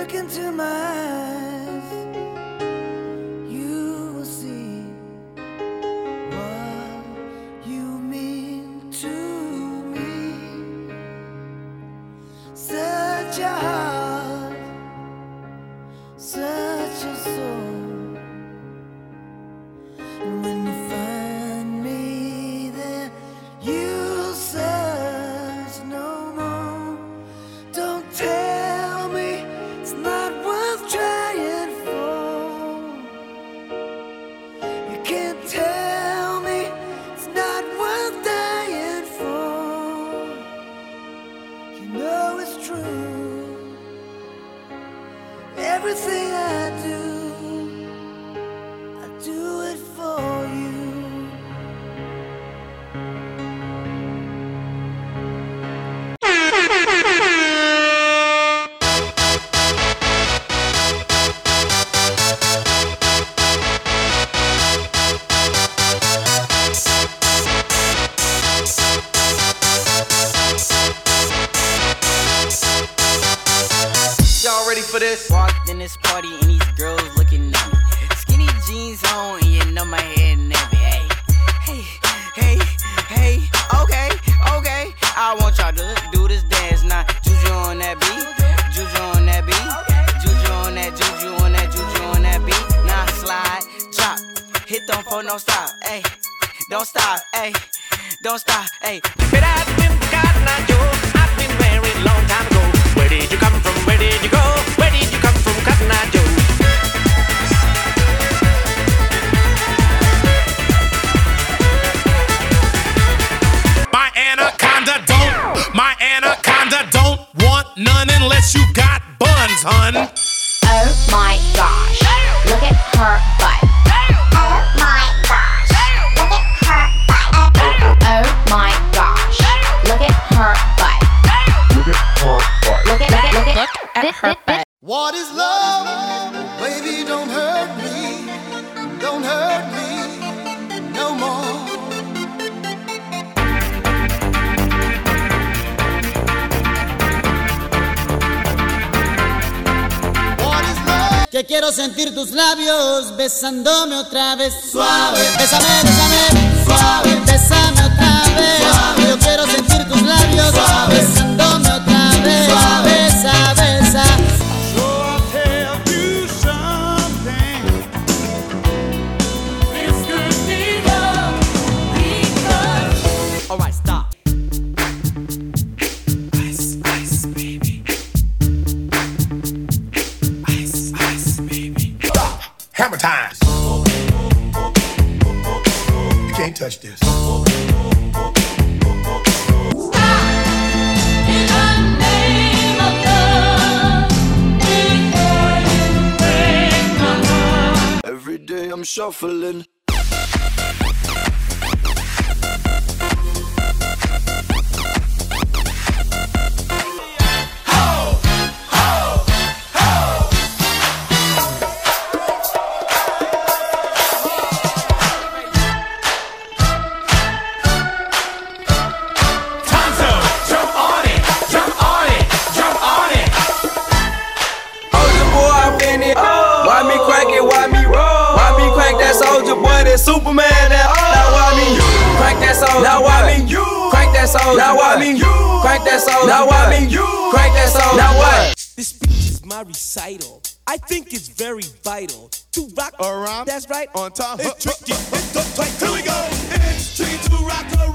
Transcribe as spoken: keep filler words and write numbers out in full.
look into my eyes, you will see what you mean to me. Such a heart, such a soul. And when you find me there, you'll search no more. Don't tell me it's not worth trying for. You can't tell me it's not worth dying for. You know it's true. Everything I do, I do it for you. Y'all ready for this? Walked in this party and these girls looking at me. Skinny jeans on and you know my head nappy. Hey, hey, hey, hey, okay, okay. I want y'all to do this dance now. Juju on that beat, juju on that beat, juju on that, juju on that, juju on that beat. Now slide, drop, hit them for no stop. Hey, don't stop, hey, don't stop, hey. But I've been forgotten, I Joe. I've been married a long time ago. Where did you come from? Where did you go? Where did you come from, Cotton Eye Joe? My anaconda don't, my anaconda don't want none unless you got buns, hun. Oh my gosh, look at her butt. Oh my gosh, look at her butt. Oh my gosh, look at her butt. Look at her butt. Look at, look at, look at, look at her butt. What is love? Baby, don't hurt me. Don't hurt me no more. What is love? Que quiero sentir tus labios besándome otra vez. Suave, bésame, bésame, suave, bésame otra vez. Suave. Yo quiero sentir tus labios suave, besándome otra vez. Suave, besa, besa. So I'll tell you something. This could be love because. Alright, stop. Ice, ice, baby. Ice, ice, baby. Stop. Hammer time. You can't touch this. Every day I'm shuffling. Superman, that now I mean you crank that soul. Now I mean you crank that soul. Now I mean you crank that soul. Now I mean you crank that soul. Now what? This speech is my recital. I think it's very vital to rock around. That's right. On time. It's tricky. It's the tight. Here we go. It's tricky to rock around.